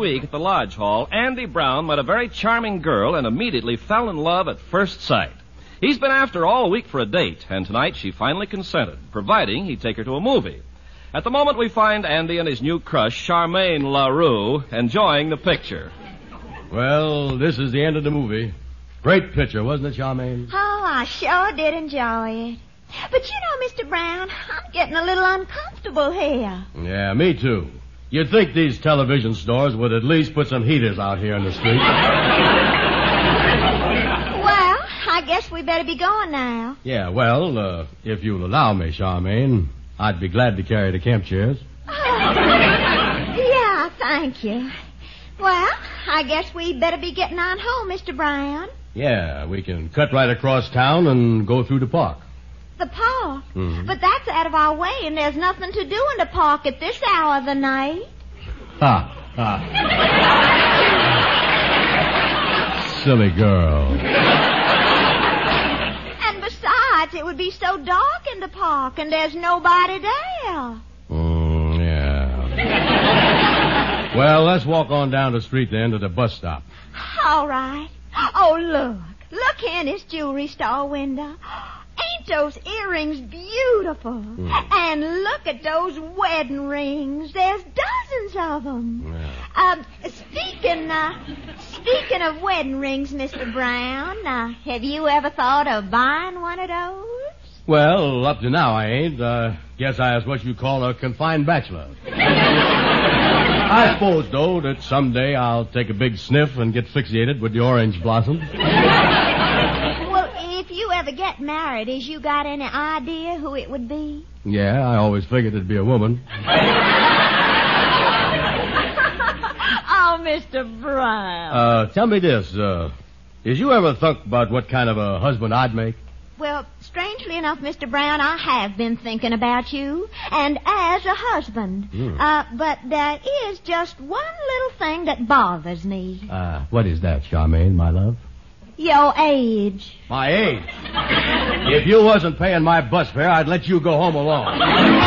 week at the Lodge Hall, Andy Brown met a very charming girl and immediately fell in love at first sight. He's been after her all week for a date, and tonight she finally consented, providing he'd take her to a movie. At the moment, we find Andy and his new crush, Charmaine LaRue, enjoying the picture. Well, this is the end of the movie. Great picture, wasn't it, Charmaine? Oh, I sure did enjoy it. But you know, Mr. Brown, I'm getting a little uncomfortable here. Yeah, me too. You'd think these television stores would at least put some heaters out here in the street. Well, I guess we better be going now. Yeah, well, if you'll allow me, Charmaine, I'd be glad to carry the camp chairs. Oh, yeah, thank you. Well, I guess we better be getting on home, Mr. Brown. Yeah, we can cut right across town and go through the park. The park? Mm-hmm. But that's out of our way, and there's nothing to do in the park at this hour of the night. Ha. Silly girl. And besides, it would be so dark in the park, and there's nobody there. Yeah. Well, let's walk on down the street then to the bus stop. All right. Oh, look. Look here in this jewelry store window. Ain't those earrings beautiful? Mm. And look at those wedding rings. There's dozens of them. Yeah. Speaking of wedding rings, Mr. Brown, have you ever thought of buying one of those? Well, up to now I ain't. Guess I was what you call a confined bachelor. I suppose, though, that someday I'll take a big sniff and get fixated with the orange blossoms. Well, if you ever get married, has you got any idea who it would be? Yeah, I always figured it'd be a woman. Oh, Mr. Brown. Tell me this, did you ever think about what kind of a husband I'd make? Well, strangely enough, Mr. Brown, I have been thinking about you, and as a husband. But there is just one little thing that bothers me. What is that, Charmaine, my love? Your age. My age? If you wasn't paying my bus fare, I'd let you go home alone.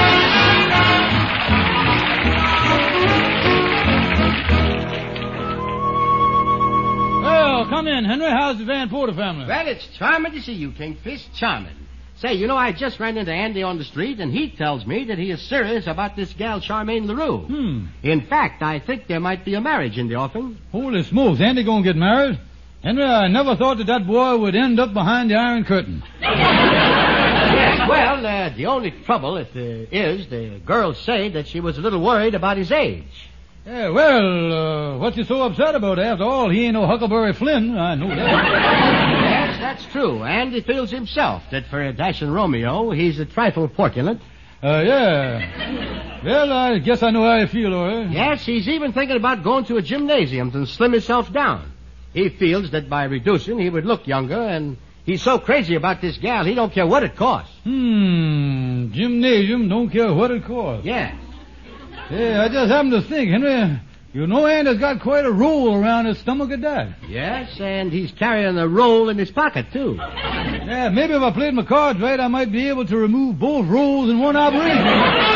Well, come in, Henry. How's the Van Porter family? Well, it's charming to see you, Kingfish. Charming. Say, you know, I just ran into Andy on the street, and he tells me that he is serious about this gal, Charmaine LaRue. In fact, I think there might be a marriage in the offing. Holy smokes, Andy gonna get married? Henry, I never thought that boy would end up behind the Iron Curtain. Yes, well, the only trouble is the girls say that she was a little worried about his age. Yeah, well, what's you so upset about? After all, he ain't no Huckleberry Flynn. I know that. Yes, that's true. And he feels himself that for a dashing Romeo, he's a trifle corpulent. Yeah. Well, I guess I know how you feel, all right. Yes, he's even thinking about going to a gymnasium to slim himself down. He feels that by reducing, he would look younger, and he's so crazy about this gal, he don't care what it costs. Gymnasium, don't care what it costs. Yeah. Yeah, I just happened to think, Henry, you know Andy's got quite a roll around his stomach at that. Yes, and he's carrying a roll in his pocket, too. Yeah, maybe if I played my cards right, I might be able to remove both rolls in one operation.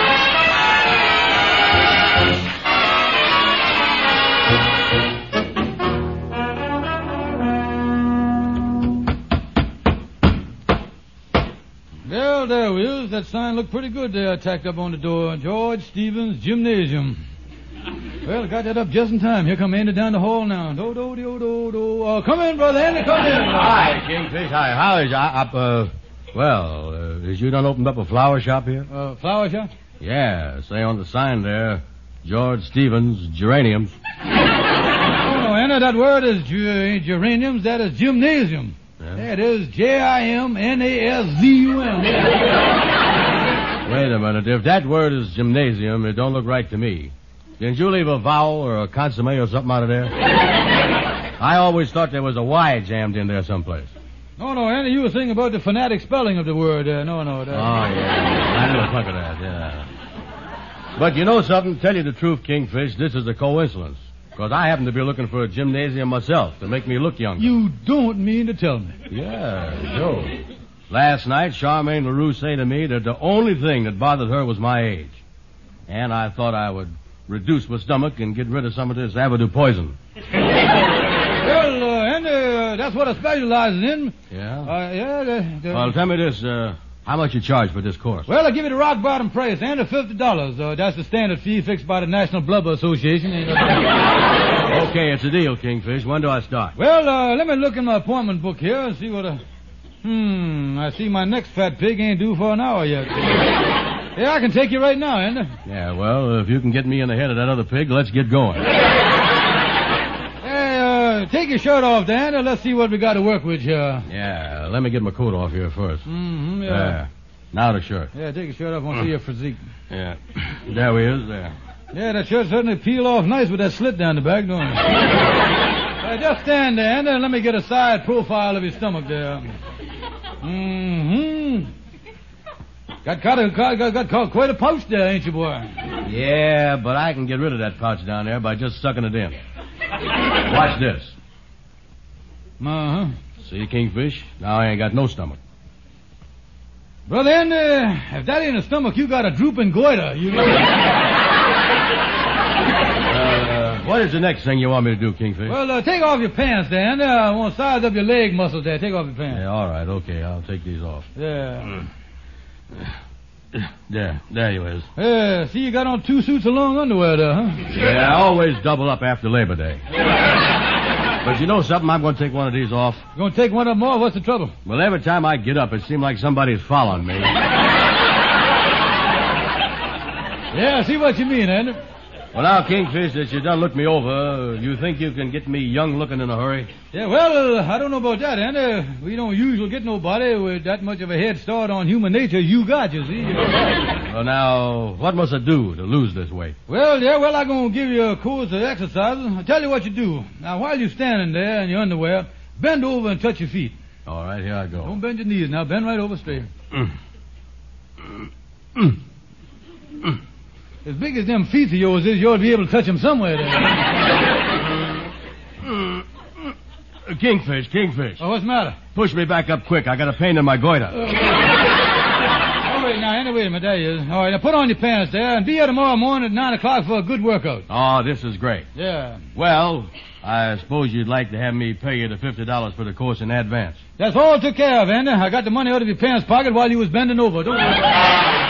Well, there we is. That sign looked pretty good there, tacked up on the door. George Stevens Gymnasium. Well, got that up just in time. Here come Andy down the hall now. Do. Come in, brother Andy, come in. Hi, Kingfish. Hi. How is is you done opened up a flower shop here? Flower shop? Yeah, say on the sign there, George Stevens Geraniums. Oh, no, Andy, that word is geraniums. That is gymnasium. Yeah. That is Gimnazum. Wait a minute. If that word is gymnasium, it don't look right to me. Didn't you leave a vowel or a consomme or something out of there? I always thought there was a Y jammed in there someplace. No, Andy, you were thinking about the phonetic spelling of the word. Oh, yeah. I never thought of that, yeah. But you know something? Tell you the truth, Kingfish, this is a coincidence. Because I happen to be looking for a gymnasium myself to make me look younger. You don't mean to tell me. Yeah, Joe. Last night, Charmaine LaRue said to me that the only thing that bothered her was my age. And I thought I would reduce my stomach and get rid of some of this Avidu poison. Well, Andy, that's what I specialize in. Yeah? Well, tell me this, how much you charge for this course? Well, I'll give you the rock bottom price, Andy, $50. That's the standard fee fixed by the National Blubber Association. Okay, it's a deal, Kingfish. When do I start? Well, let me look in my appointment book here and see what I see my next fat pig ain't due for an hour yet. Yeah, I can take you right now, Andy. Yeah, well, if you can get me in the head of that other pig, let's get going. Hey, take your shirt off, Dan, and let's see what we got to work with here. Yeah, let me get my coat off here first. Mm-hmm, yeah. There. Now the shirt. Yeah, take your shirt off. I want to see your physique. Yeah. There he is, there. Yeah, that shirt certainly peel off nice with that slit down the back, don't it? Just stand there, and let me get a side profile of your stomach there. Mm-hmm. Got quite a pouch there, ain't you, boy? Yeah, but I can get rid of that pouch down there by just sucking it in. Watch this. Uh-huh. See, Kingfish? Now I ain't got no stomach. Brother Andy, if that ain't a stomach, you got a drooping goiter. You know. What is the next thing you want me to do, Kingfish? Well, take off your pants, Dan. I want to size up your leg muscles there. Take off your pants. Yeah, all right, okay. I'll take these off. Yeah. There you is. Yeah, see, you got on 2 suits of long underwear there, huh? Yeah, I always double up after Labor Day. But you know something? I'm going to take one of these off. You going to take one of them off? What's the trouble? Well, every time I get up, it seems like somebody's following me. Yeah, I see what you mean, Andy. Well, now, Kingfish, that you done looked me over, you think you can get me young-looking in a hurry? Yeah, well, I don't know about that, Andy. We don't usually get nobody with that much of a head start on human nature you got, you see. Well, now, what must I do to lose this weight? Well, I'm going to give you a course of exercises. I'll tell you what you do. Now, while you're standing there in your underwear, bend over and touch your feet. All right, here I go. Don't bend your knees now. Bend right over straight. As big as them feet of yours is, you ought to be able to touch them somewhere there. Kingfish. Oh, what's the matter? Push me back up quick. I got a pain in my goiter. Oh, wait, now, Andy, wait a minute. There you is. All right, now put on your pants there and be here tomorrow morning at 9 o'clock for a good workout. Oh, this is great. Yeah. Well, I suppose you'd like to have me pay you the $50 for the course in advance. That's all took care of, Andy. I got the money out of your pants pocket while you was bending over. Don't worry.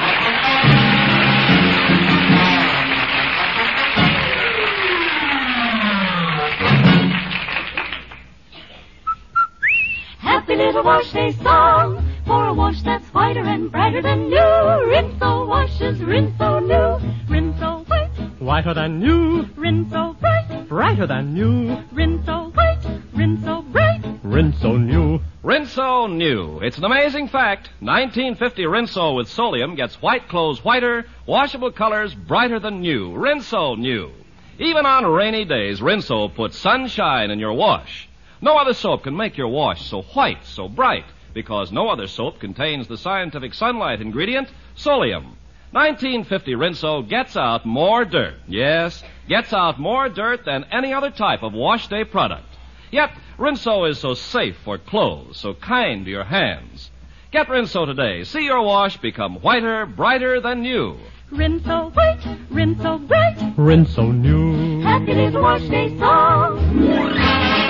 Happy little wash day song for a wash that's whiter and brighter than new. Rinso washes, Rinso new. Rinso white, whiter than new. Rinso bright, brighter than new. Rinso white, Rinso bright. Rinso new. Rinso new. It's an amazing fact. 1950 Rinso with Solium gets white clothes whiter, washable colors brighter than new. Rinso new. Even on rainy days, Rinso puts sunshine in your wash. No other soap can make your wash so white, so bright, because no other soap contains the scientific sunlight ingredient, Solium. 1950 Rinso gets out more dirt. Yes, gets out more dirt than any other type of wash day product. Yet, Rinso is so safe for clothes, so kind to your hands. Get Rinso today. See your wash become whiter, brighter than new. Rinso white, Rinso bright. Rinso new. Happy little wash day song.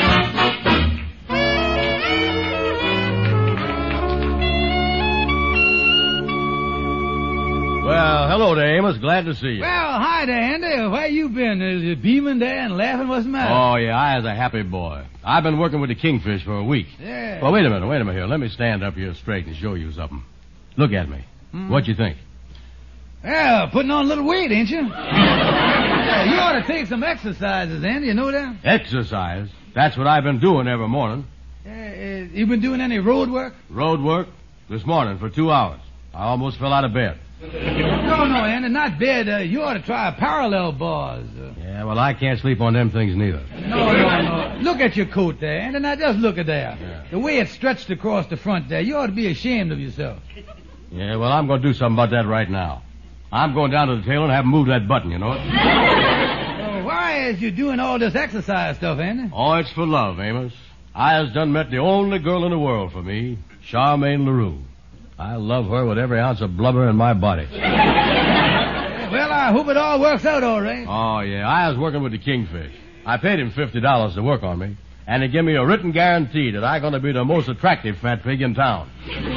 Well, hello there, Amos. Glad to see you. Well, hi there, Andy. Where you been? Is you beaming there and laughing? What's the matter? Oh, yeah, I was a happy boy. I've been working with the Kingfish for a week. Yeah. Well, wait a minute here. Let me stand up here straight and show you something. Look at me. What you think? Yeah, putting on a little weight, ain't you? Yeah, you ought to take some exercises, Andy. You know that? Exercise? That's what I've been doing every morning. You been doing any road work? Road work? This morning for 2 hours. I almost fell out of bed. No, Andy, not bed. You ought to try parallel bars. Yeah, well, I can't sleep on them things neither. No. Look at your coat there, Andy. Now, just look at that. Yeah. The way it's stretched across the front there. You ought to be ashamed of yourself. Yeah, well, I'm going to do something about that right now. I'm going down to the tailor and have him move that button, you know it? Why is you doing all this exercise stuff, Andy? Oh, it's for love, Amos. I has done met the only girl in the world for me, Charmaine LaRue. I love her with every ounce of blubber in my body. Well, I hope it all works out all right. Oh, yeah. I was working with the Kingfish. I paid him $50 to work on me, and he gave me a written guarantee that I'm going to be the most attractive fat pig in town.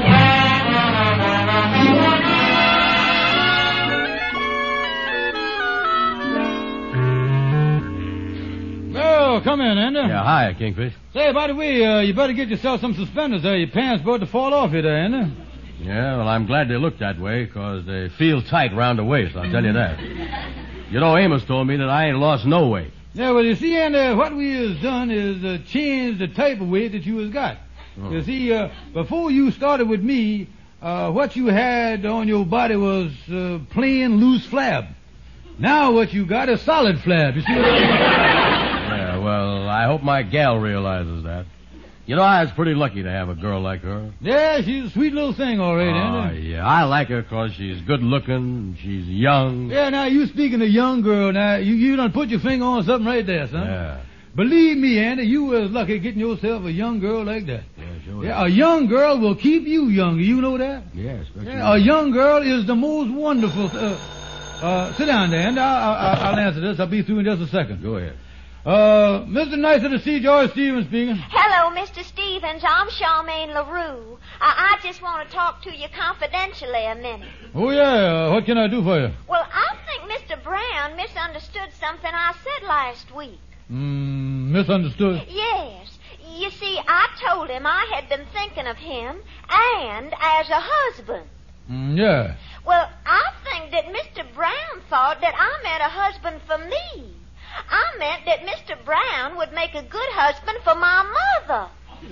Oh, come in, Andy. Yeah, hi, Kingfish. Say, by the way, you better get yourself some suspenders there. Your pants about to fall off you there, Andy. Yeah, well, I'm glad they look that way, because they feel tight round the waist, I'll tell you that. You know, Amos told me that I ain't lost no weight. Yeah, well, you see, Andy, what we has done is change the type of weight that you has got. Oh. You see, before you started with me, what you had on your body was plain loose flab. Now what you got is solid flab. You see what I mean? Yeah, well, I hope my gal realizes that. You know, I was pretty lucky to have a girl like her. Yeah, she's a sweet little thing, all right, Andy. Yeah, I like her because she's good looking, she's young. Yeah, now, you speaking of young girl, now, you done put your finger on something right there, son. Yeah. Believe me, Andy, you was lucky getting yourself a young girl like that. Yeah, sure. Yeah, a young girl will keep you young. You know that? Yes. Yeah, a young girl is the most wonderful... sit down there, Andy. I'll answer this. I'll be through in just a second. Go ahead. Mr. Nicer to see George Stevens speaking. Hello, Mr. Stevens. I'm Charmaine LaRue. I just want to talk to you confidentially a minute. Oh, yeah. What can I do for you? Well, I think Mr. Brown misunderstood something I said last week. Misunderstood? Yes. You see, I told him I had been thinking of him and as a husband. Yeah. Well, I think that Mr. Brown thought that I meant a husband for me. I meant that Mr. Brown would make a good husband for my mother.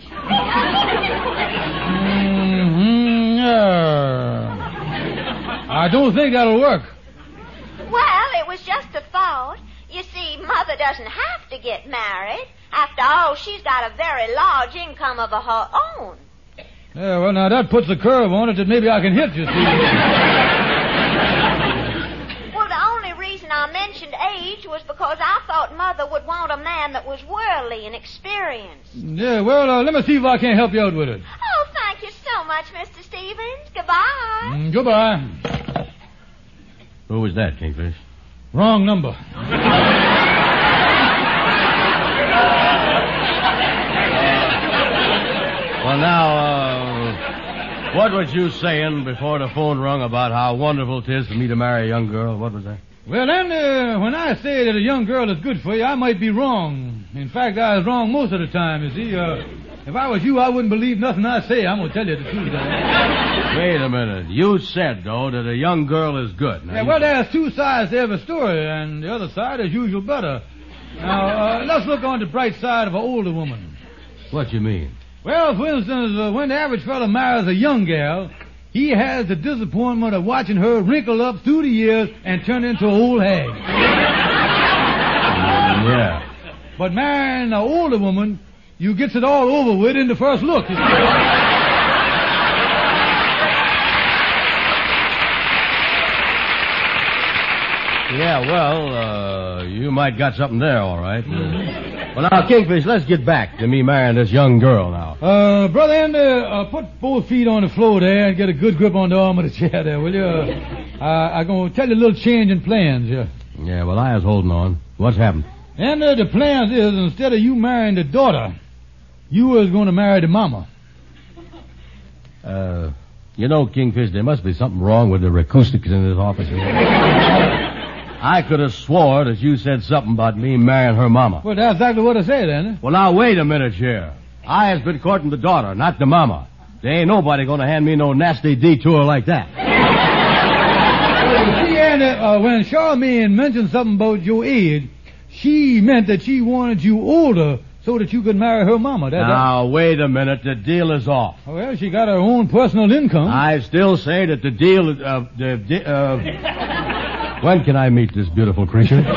Yeah. I don't think that'll work. Well, it was just a thought. You see, Mother doesn't have to get married. After all, she's got a very large income of her own. Yeah, well, now that puts a curve on it that maybe I can hit, you see. Well, the only reason I mentioned age was because I thought Mother would want a man that was worldly and experienced. Yeah, well, let me see if I can't help you out with it. Oh, thank you so much, Mr. Stevens. Goodbye. Goodbye. Who was that, Kingfish? Wrong number. Well, now, what was you saying before the phone rung about how wonderful it is for me to marry a young girl? What was that? Well, then, when I say that a young girl is good for you, I might be wrong. In fact, I was wrong most of the time, you see. If I was you, I wouldn't believe nothing I say. I'm going to tell you the truth. Wait a minute. You said, though, that a young girl is good. Now, yeah, well, there's two sides to every story, and the other side is usual better. Now, let's look on the bright side of an older woman. What you mean? Well, for instance, when the average fella marries a young gal, he has the disappointment of watching her wrinkle up through the years and turn into an old hag. Yeah. But marrying an older woman, you gets it all over with in the first look. Yeah, well, you might got something there, all right. Well, now, Kingfish, let's get back to me marrying this young girl now. Brother Andy, put both feet on the floor there and get a good grip on the arm of the chair there, will you? I'm going to tell you a little change in plans, yeah. Yeah, well, I was holding on. What's happened? And the plans is, instead of you marrying the daughter, you was going to marry the mama. You know, Kingfish, there must be something wrong with the acoustics in this office here. I could have swore that you said something about me marrying her mama. Well, that's exactly what I said, Andy. Well, now, wait a minute here. I has been courting the daughter, not the mama. There ain't nobody going to hand me no nasty detour like that. Well, you see, Andy, when Charmaine mentioned something about your age, she meant that she wanted you older so that you could marry her mama. Now, wait a minute. The deal is off. Well, she got her own personal income. I still say that the deal is... When can I meet this beautiful creature? Look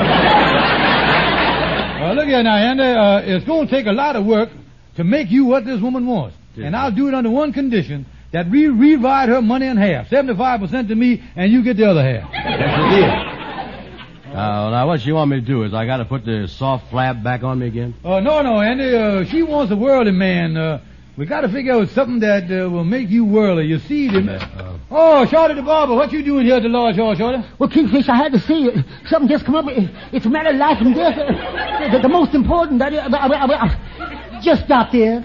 here now, Andy. It's going to take a lot of work to make you what this woman wants. Yeah. And I'll do it under one condition, that we divide her money in half. 75% to me, and you get the other half. That's the deal. Now, what you want me to do is I got to put the soft flap back on me again? No, Andy. She wants a worldly man. We got to figure out something that will make you worldly. You see, Oh, Shorty the barber, what you doing here at the lodge, Shorty? Well, Kingfish, I had to see it. Something just come up. It's a matter of life and death. The most important. Just stop there.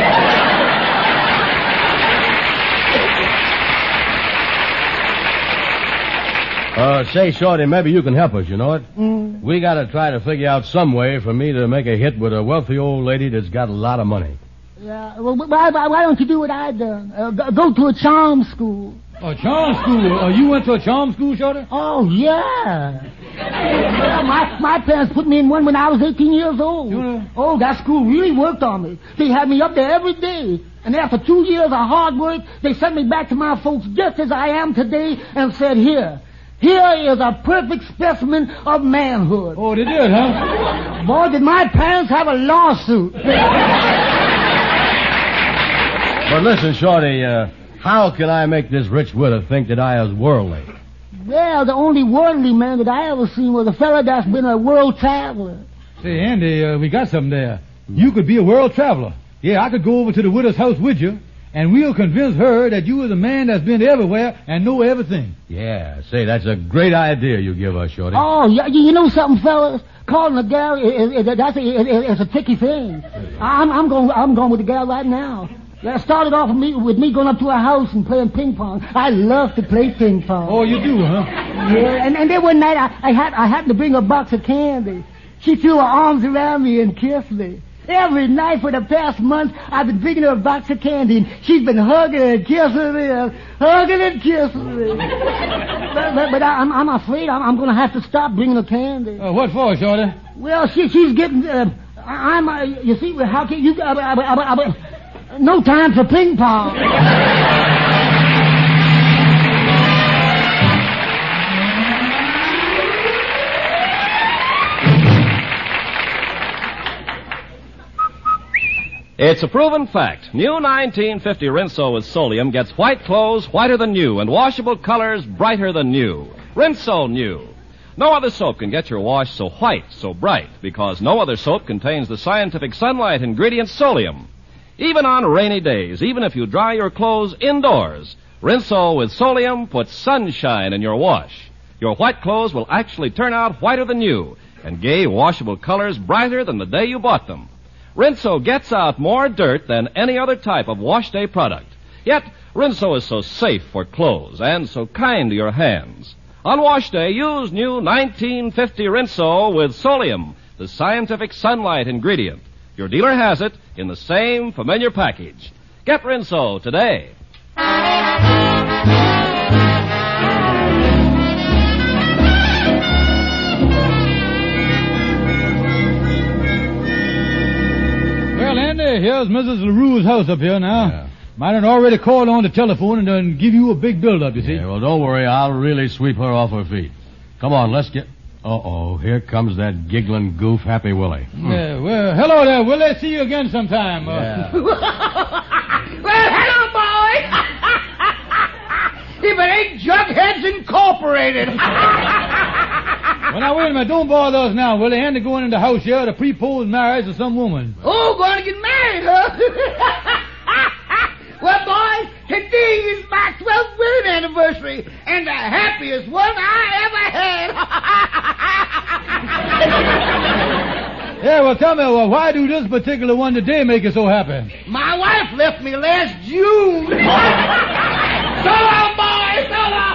Say, Shorty, maybe you can help us, you know it? We gotta try to figure out some way for me to make a hit with a wealthy old lady that's got a lot of money. Yeah, well, why don't you do what I done? Go to a charm school. A charm school? You went to a charm school, Shorty? Oh, yeah. My parents put me in one when I was 18 years old. Oh, that school really worked on me. They had me up there every day. And after 2 years of hard work, they sent me back to my folks just as I am today and said, Here is a perfect specimen of manhood. Oh, they did, huh? Boy, did my parents have a lawsuit. But listen, Shorty, how can I make this rich widow think that I is worldly? Well, the only worldly man that I ever seen was a fella that's been a world traveler. Say, Andy, we got something there. You could be a world traveler. Yeah, I could go over to the widow's house with you, and we'll convince her that you is a man that's been everywhere and know everything. Yeah, say, that's a great idea you give us, Shorty. Oh, you know something, fellas? Calling a gal is a tricky thing. I'm going with the gal right now. Yeah, it started off with me going up to her house and playing ping pong. I love to play ping pong. Oh, you do, huh? Yeah, and then one night I happened to bring a box of candy. She threw her arms around me and kissed me. Every night for the past month, I've been bringing her a box of candy, and she's been hugging and kissing me, hugging and kissing me. but I'm afraid I'm going to have to stop bringing her candy. What for, Shorty? Well, she's getting. You see, how can you? No time for ping pong. It's a proven fact. New 1950 Rinso with Solium gets white clothes whiter than new and washable colors brighter than new. Rinso New. No other soap can get your wash so white, so bright, because no other soap contains the scientific sunlight ingredient Solium. Even on rainy days, even if you dry your clothes indoors, Rinso with Solium puts sunshine in your wash. Your white clothes will actually turn out whiter than new, and gay washable colors brighter than the day you bought them. Rinso gets out more dirt than any other type of wash day product. Yet, Rinso is so safe for clothes and so kind to your hands. On wash day, use new 1950 Rinso with Solium, the scientific sunlight ingredient. Your dealer has it in the same familiar package. Get Rinso today. Well, Andy, here's Mrs. LaRue's house up here now. Yeah. Might have already called on the telephone and done give you a big build-up, you see. Yeah, well, don't worry. I'll really sweep her off her feet. Come on, let's get... Uh-oh, here comes that giggling goof, Happy Willie. Yeah, well, hello there, Willie. See you again sometime. Yeah. Well, hello, boys. If it ain't Jugheads Incorporated. Well, now, wait a minute. Don't bother us now, Willie. Andy going in the house here to propose marriage to some woman. Oh, going to get married, huh? Well, boys, today is my 12th wedding anniversary, and the happiest one I ever had. Yeah, well, tell me, why do this particular one today make you so happy? My wife left me last June. So long, boys, so long.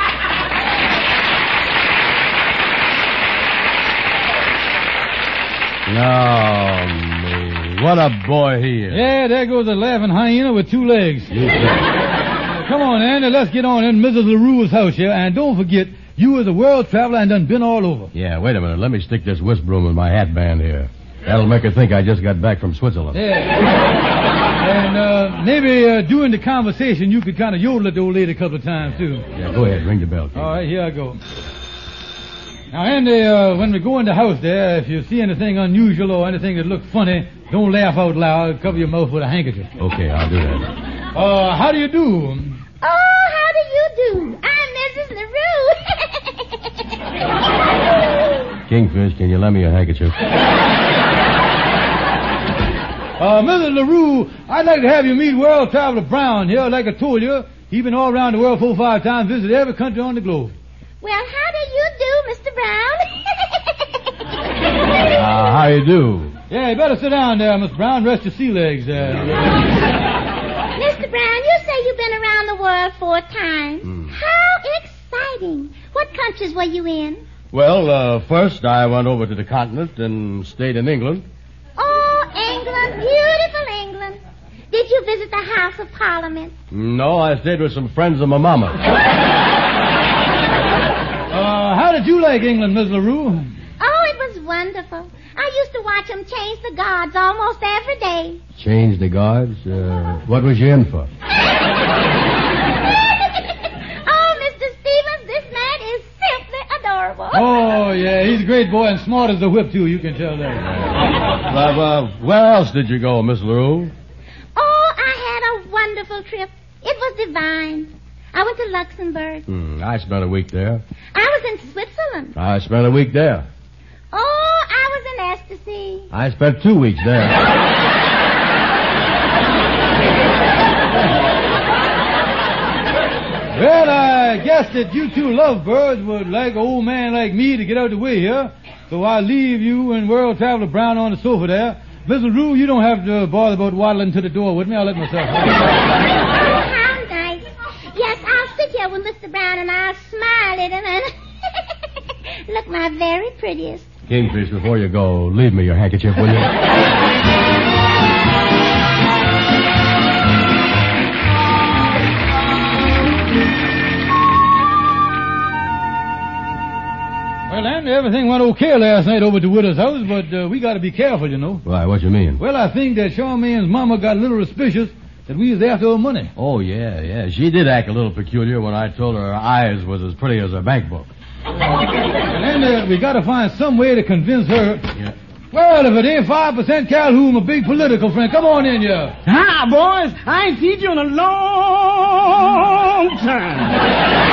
No, me. What a boy he is. Yeah, there goes a laughing hyena with two legs. Come on, Andy, let's get on in Mrs. LaRue's house here, and don't forget, you was a world traveler and done been all over. Yeah, wait a minute. Let me stick this whisk broom in my hat band here. That'll make her think I just got back from Switzerland. Yeah. And maybe during the conversation you could kind of yodel at the old lady a couple of times, too. Yeah, go ahead. Ring the bell, Keith. All right, here I go. Now, Andy, when we go in the house there, if you see anything unusual or anything that looks funny, don't laugh out loud. Cover your mouth with a handkerchief. Okay, I'll do that. How do you do? Oh, how do you do? I'm Mrs. LaRue. Kingfish, can you lend me a handkerchief? Mrs. LaRue, I'd like to have you meet World Traveler Brown here. Like I told you, He's been all around the world 4 or 5 times, visited every country on the globe. Well, how do you do, Mr. Brown? How you do? Yeah, you better sit down there, Miss Brown. Rest your sea legs there. Mr. Brown, you say you've been around the world 4 times. How exciting. What countries were you in? Well, first I went over to the continent and stayed in England. Oh, England, beautiful England. Did you visit the House of Parliament? No, I stayed with some friends of my mama. How did you like England, Miss LaRue? Oh, it was wonderful. I used to watch them change the guards almost every day. Change the guards? What was you in for? Oh, Mr. Stevens, this man is simply adorable. Oh, yeah, he's a great boy and smart as a whip, too. You can tell that. Where else did you go, Miss LaRue? Oh, I had a wonderful trip. It was divine. I went to Luxembourg. I spent a week there. I was in Switzerland. I spent a week there. Oh, I was in ecstasy. I spent 2 weeks there. Well, I guess that you two lovebirds would like an old man like me to get out of the way here. So I'll leave you and World Traveler Brown on the sofa there. Miss LaRue, you don't have to bother about waddling to the door with me. I'll let myself. Oh, how nice. Yes, I'll sit here with Mr. Brown and I'll smile at him and look my very prettiest. Kingfish, before you go, leave me your handkerchief, will you? Well, and everything went okay last night over at the widow's house, but we got to be careful, you know. Why, what you mean? Well, I think that Charmaine's mama got a little suspicious that we was after her money. Oh, yeah. She did act a little peculiar when I told her eyes was as pretty as her bank book. And then we got to find some way to convince her. Yeah. Well, if it ain't 5% Calhoun, a big political friend, come on in here. Hi, boys. I ain't seen you in a long time.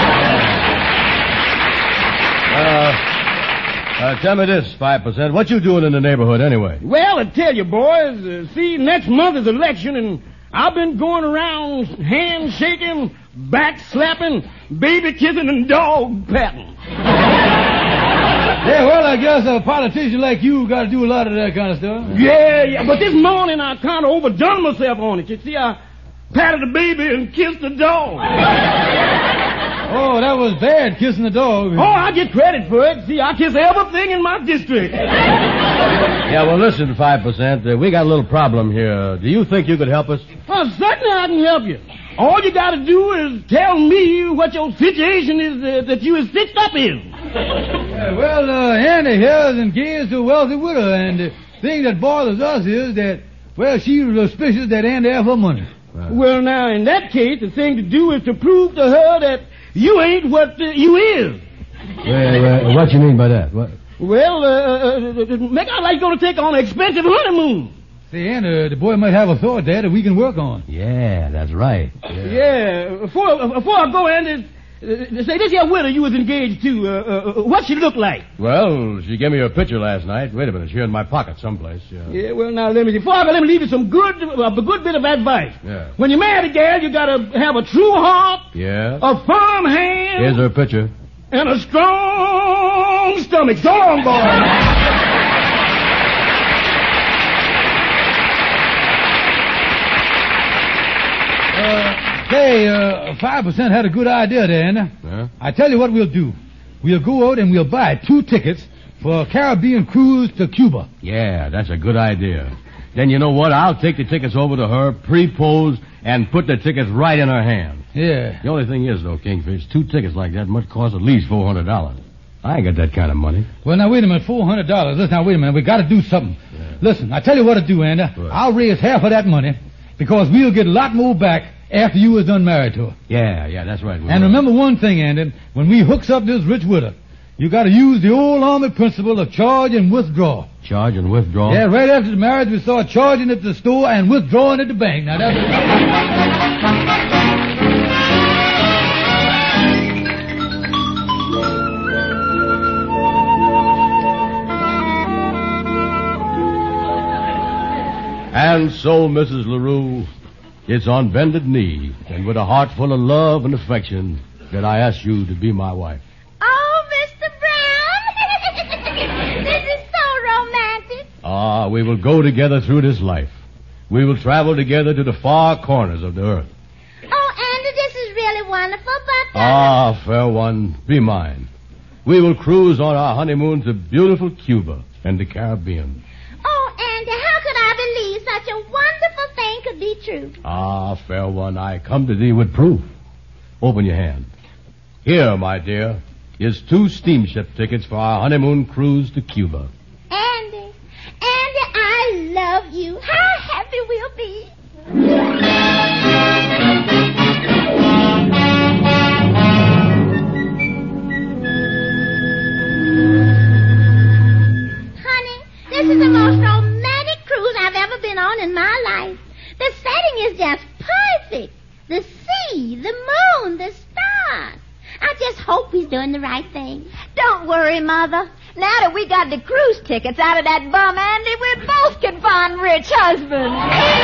Tell me this, 5%. What you doing in the neighborhood anyway? Well, I tell you, boys, see, next month is election, and I've been going around handshaking, back slapping, baby kissing, and dog patting. Yeah, well, I guess a politician like you got to do a lot of that kind of stuff. Yeah, but this morning I kind of overdone myself on it. You see, I patted the baby and kissed the dog. Oh, that was bad, kissing the dog. Oh, I get credit for it. See, I kiss everything in my district. Yeah, well, listen, 5%. We got a little problem here. Do you think you could help us? Well, certainly I can help you. All you got to do is tell me what your situation is that you is stitched up in. Well, Annie here is engaged to a wealthy widow, and the thing that bothers us is that, well, she was suspicious that Annie have her money. Right. Well, now, in that case, the thing to do is to prove to her that you ain't what you is. Well, what you mean by that? What? Well, make out like you're going to take on an expensive honeymoon. Say, Annie, the boy might have a thought there that we can work on. Yeah, that's right. Yeah. Before I go, Andy, say, this here widow you was engaged to, what she look like? Well, she gave me her picture last night. Wait a minute, it's here in my pocket someplace. Yeah, well, now, let me see. Before I go, let me leave you some good bit of advice. Yeah. When you marry a gal, you gotta have a true heart, Yeah? a firm hand, Here's her picture. and a strong stomach. So long, boy. Say, 5% had a good idea there, Annie. Yeah? I tell you what we'll do. We'll go out and we'll buy 2 tickets for a Caribbean cruise to Cuba. Yeah, that's a good idea. Then you know what? I'll take the tickets over to her, pre-pose, and put the tickets right in her hand. Yeah. The only thing is, though, Kingfish, 2 tickets like that must cost at least $400. I ain't got that kind of money. Well, now, wait a minute. $400. Listen, now, wait a minute. We got to do something. Yeah. Listen, I tell you what to do, Andy. What? I'll raise half of that money because we'll get a lot more back after you was done married to her. Yeah, that's right. And remember one thing, Andy. When we hooks up this rich widow, you got to use the old Army principle of charge and withdraw. Charge and withdraw? Yeah, right after the marriage, we start charging at the store and withdrawing at the bank. Now, that's... And so, Mrs. LaRue, it's on bended knee and with a heart full of love and affection that I ask you to be my wife. Oh, Mr. Brown. This is so romantic. We will go together through this life. We will travel together to the far corners of the earth. Oh, Andy, this is really wonderful, but... Fair one, be mine. We will cruise on our honeymoon to beautiful Cuba and the Caribbean. Oh, Andy, how could I believe such a wonderful thing could be true? Fair one, I come to thee with proof. Open your hand. Here, my dear, is 2 steamship tickets for our honeymoon cruise to Cuba. Andy, I love you. How happy we'll be. Honey, this is the most romantic cruise I've ever been on in my life. The setting is just perfect. The sea, the moon, the stars. I just hope he's doing the right thing. Don't worry, Mother. Now that we got the cruise tickets out of that bum Andy, we both can find rich husbands.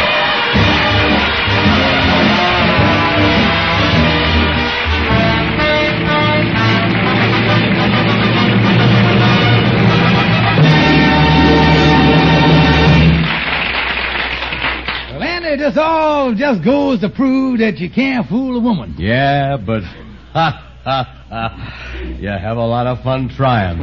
Well, Andy, this all just goes to prove that you can't fool a woman. Yeah, but... you have a lot of fun trying.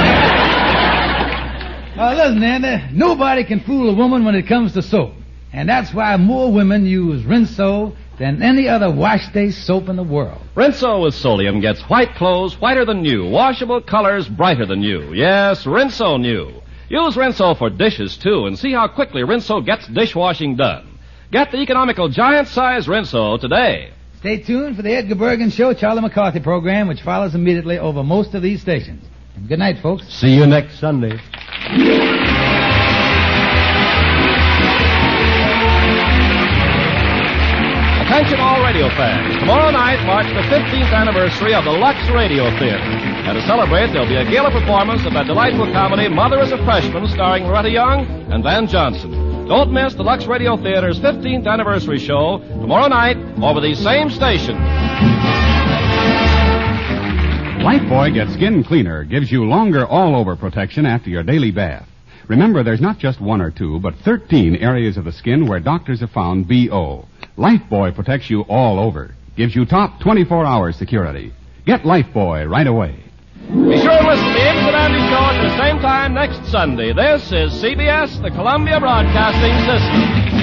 Listen, Andy, nobody can fool a woman when it comes to soap. And that's why more women use Rinso than any other wash-day soap in the world. Rinso with Solium gets white clothes whiter than new, washable colors brighter than new. Yes, Rinso new. Use Rinso for dishes, too, and see how quickly Rinso gets dishwashing done. Get the economical giant-size Rinso today. Stay tuned for the Edgar Bergen Show Charlie McCarthy program, which follows immediately over most of these stations. And good night, folks. See you next Sunday. Attention all radio fans. Tomorrow night marks the 15th anniversary of the Lux Radio Theater. And to celebrate, there'll be a gala performance of that delightful comedy, Mother is a Freshman, starring Loretta Young and Van Johnson. Don't miss the Lux Radio Theater's 15th anniversary show tomorrow night over these same stations. Lifebuoy Gets Skin Cleaner gives you longer all-over protection after your daily bath. Remember, there's not just 1 or 2, but 13 areas of the skin where doctors have found BO. Lifebuoy protects you all over. Gives you top 24-hour security. Get Lifebuoy right away. Be sure to listen to the Ames and Andy Show at the same time next Sunday. This is CBS, the Columbia Broadcasting System.